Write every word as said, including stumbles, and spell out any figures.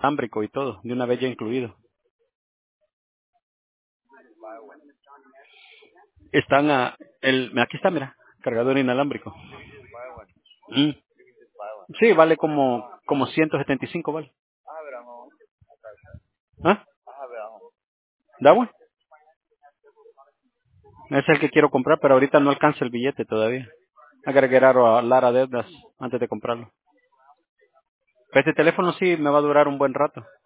inalámbrico y todo, de una vez ya incluido. Están a, el, aquí está, mira, cargador inalámbrico. Mm. Sí, vale como, como ciento setenta y cinco, vale. ¿Ah? ¿Da bueno? Ese es el que quiero comprar, pero ahorita no alcanza el billete todavía. I gotta get out a lot of deudas antes de comprarlo. Este teléfono sí me va a durar un buen rato.